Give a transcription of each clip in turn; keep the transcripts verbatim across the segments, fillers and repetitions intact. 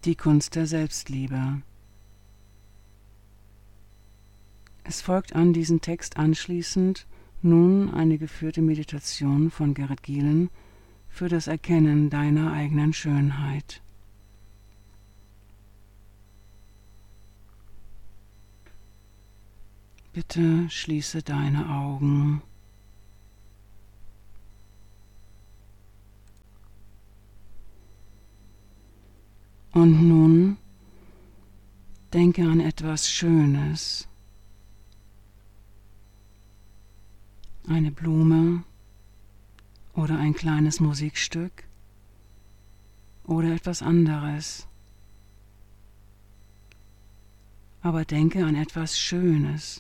Die Kunst der Selbstliebe. Es folgt an diesen Text anschließend nun eine geführte Meditation von Gerrit Gielen für das Erkennen deiner eigenen Schönheit. Bitte schließe deine Augen. Und nun denke an etwas Schönes. Eine Blume oder ein kleines Musikstück oder etwas anderes. Aber denke an etwas Schönes.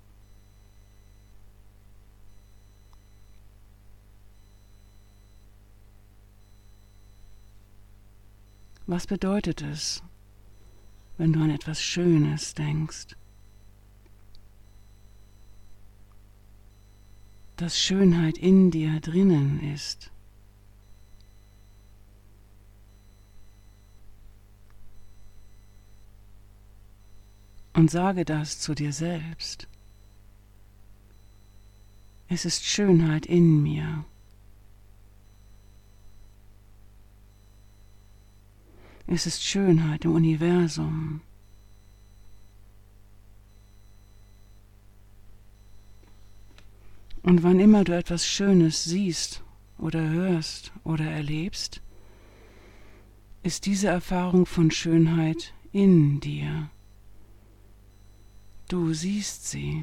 Was bedeutet es, wenn du an etwas Schönes denkst? Dass Schönheit in dir drinnen ist. Und sage das zu dir selbst. Es ist Schönheit in mir. Es ist Schönheit im Universum. Und wann immer du etwas Schönes siehst oder hörst oder erlebst, ist diese Erfahrung von Schönheit in dir. Du siehst sie.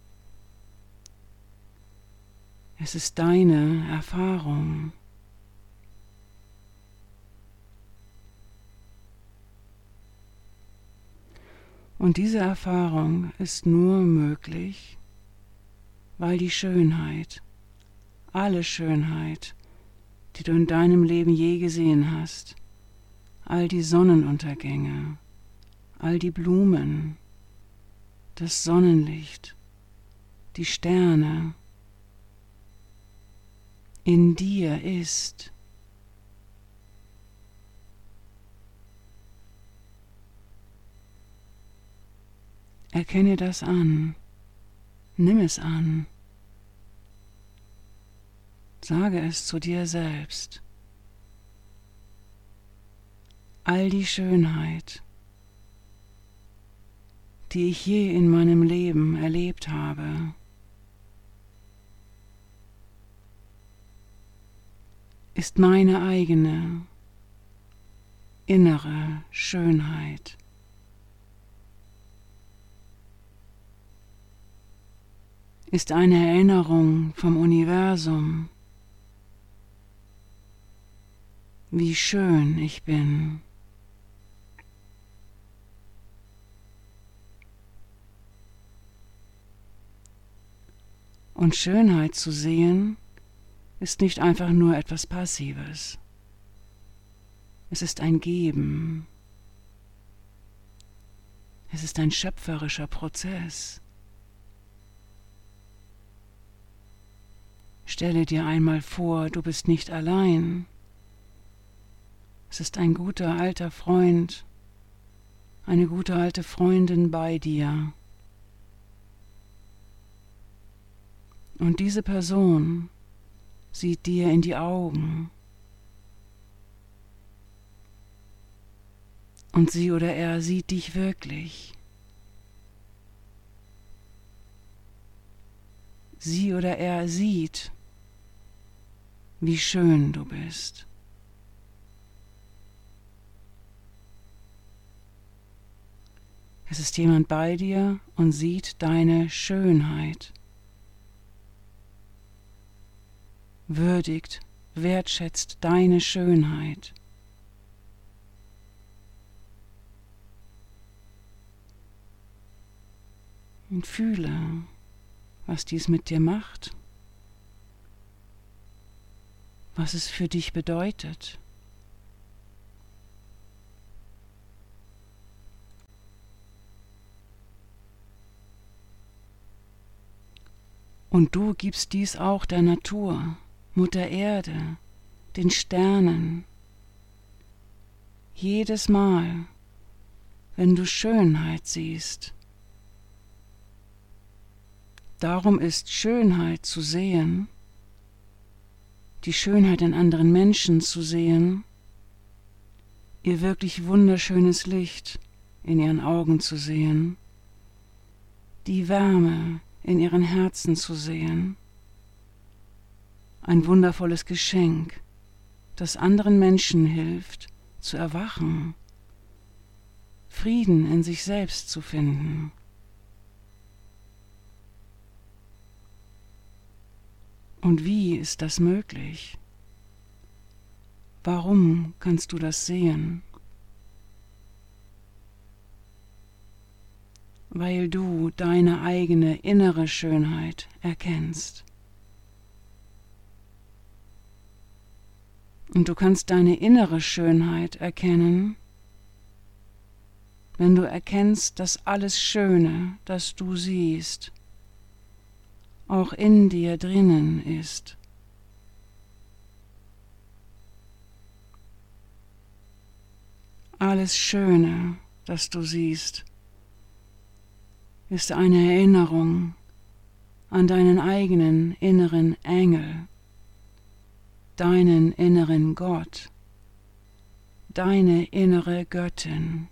Es ist deine Erfahrung. Und diese Erfahrung ist nur möglich, weil die Schönheit, alle Schönheit, die du in deinem Leben je gesehen hast, all die Sonnenuntergänge, all die Blumen, das Sonnenlicht, die Sterne, in dir ist. Erkenne das an, nimm es an, sage es zu dir selbst. All die Schönheit, die ich je in meinem Leben erlebt habe, ist meine eigene innere Schönheit. Ist eine Erinnerung vom Universum, wie schön ich bin. Und Schönheit zu sehen, ist nicht einfach nur etwas Passives. Es ist ein Geben. Es ist ein schöpferischer Prozess. Stelle dir einmal vor, du bist nicht allein. Es ist ein guter alter Freund, eine gute alte Freundin bei dir. Und diese Person sieht dir in die Augen. Und sie oder er sieht dich wirklich. Sie oder er sieht, wie schön du bist. Es ist jemand bei dir und sieht deine Schönheit. Würdigt, wertschätzt deine Schönheit. Und fühle, was dies mit dir macht, was es für dich bedeutet. Und du gibst dies auch der Natur, Mutter Erde, den Sternen, jedes Mal, wenn du Schönheit siehst. Darum ist Schönheit zu sehen, die Schönheit in anderen Menschen zu sehen, ihr wirklich wunderschönes Licht in ihren Augen zu sehen, die Wärme in ihren Herzen zu sehen, ein wundervolles Geschenk, das anderen Menschen hilft, zu erwachen, Frieden in sich selbst zu finden. Und wie ist das möglich? Warum kannst du das sehen? Weil du deine eigene innere Schönheit erkennst. Und du kannst deine innere Schönheit erkennen, wenn du erkennst, dass alles Schöne, das du siehst, auch in dir drinnen ist. Alles Schöne, das du siehst, ist eine Erinnerung an deinen eigenen inneren Engel, deinen inneren Gott, deine innere Göttin.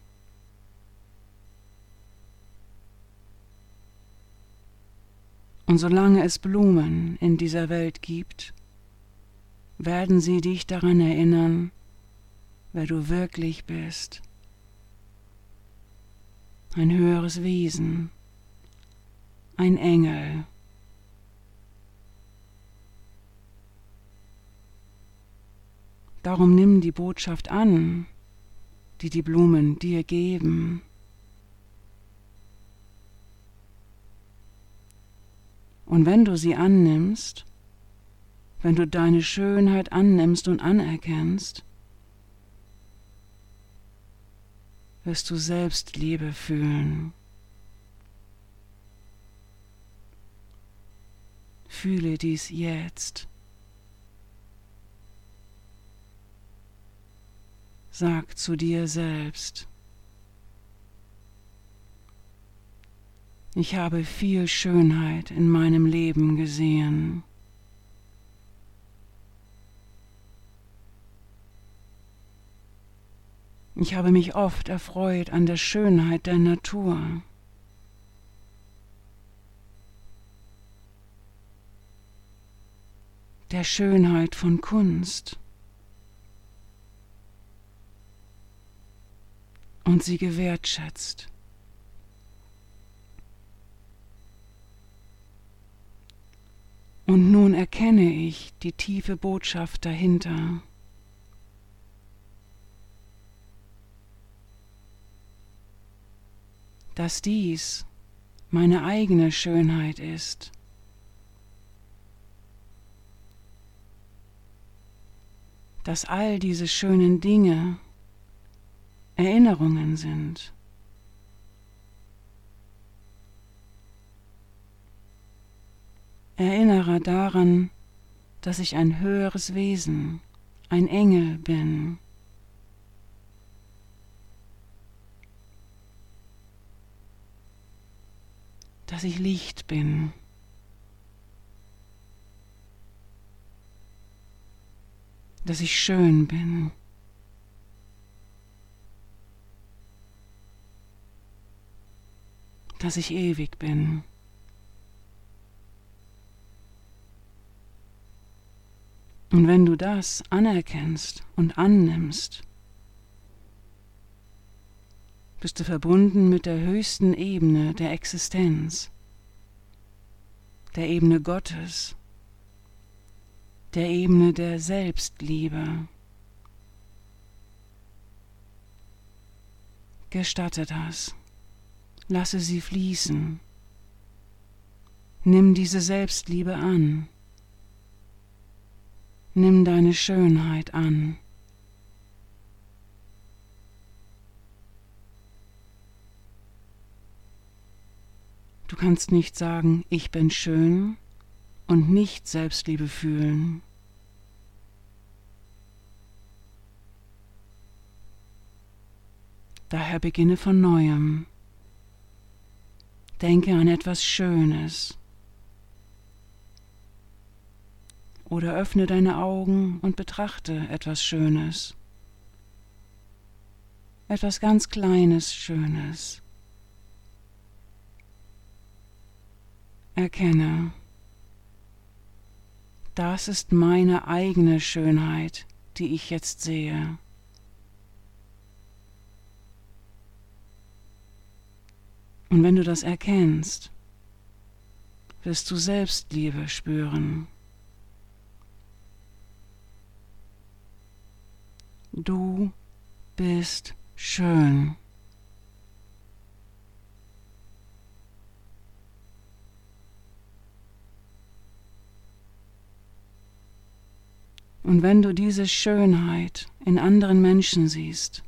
Und solange es Blumen in dieser Welt gibt, werden sie dich daran erinnern, wer du wirklich bist. Ein höheres Wesen, ein Engel. Darum nimm die Botschaft an, die die Blumen dir geben. Und wenn du sie annimmst, wenn du deine Schönheit annimmst und anerkennst, wirst du Selbstliebe fühlen. Fühle dies jetzt. Sag zu dir selbst: Ich habe viel Schönheit in meinem Leben gesehen. Ich habe mich oft erfreut an der Schönheit der Natur. Der Schönheit von Kunst. Und sie gewertschätzt. Und nun erkenne ich die tiefe Botschaft dahinter. Dass dies meine eigene Schönheit ist. Dass all diese schönen Dinge Erinnerungen sind. Erinnere daran, dass ich ein höheres Wesen, ein Engel bin. Dass ich Licht bin. Dass ich schön bin. Dass ich ewig bin. Und wenn du das anerkennst und annimmst, bist du verbunden mit der höchsten Ebene der Existenz, der Ebene Gottes, der Ebene der Selbstliebe. Gestatte das, lasse sie fließen, nimm diese Selbstliebe an. Nimm deine Schönheit an. Du kannst nicht sagen, ich bin schön und nicht Selbstliebe fühlen. Daher beginne von neuem. Denke an etwas Schönes. Oder öffne deine Augen und betrachte etwas Schönes. Etwas ganz Kleines, Schönes. Erkenne, das ist meine eigene Schönheit, die ich jetzt sehe. Und wenn du das erkennst, wirst du Selbstliebe spüren. Du bist schön. Und wenn du diese Schönheit in anderen Menschen siehst,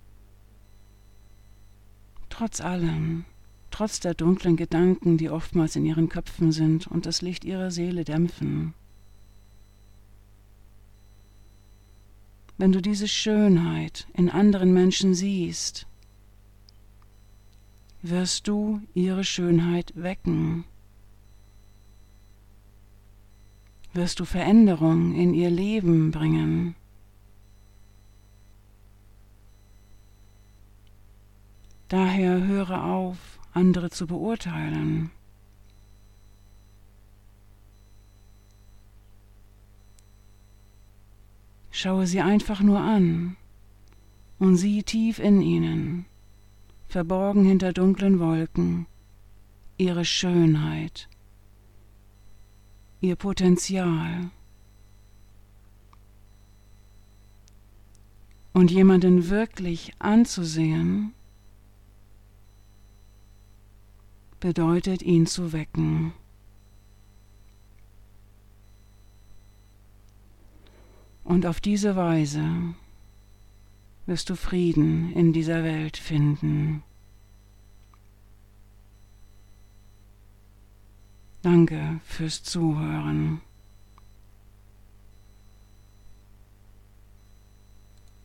trotz allem, trotz der dunklen Gedanken, die oftmals in ihren Köpfen sind und das Licht ihrer Seele dämpfen, wenn du diese Schönheit in anderen Menschen siehst, wirst du ihre Schönheit wecken. Wirst du Veränderung in ihr Leben bringen. Daher höre auf, andere zu beurteilen. Schaue sie einfach nur an und sieh tief in ihnen, verborgen hinter dunklen Wolken, ihre Schönheit, ihr Potenzial. Und jemanden wirklich anzusehen, bedeutet, ihn zu wecken. Und auf diese Weise wirst du Frieden in dieser Welt finden. Danke fürs Zuhören.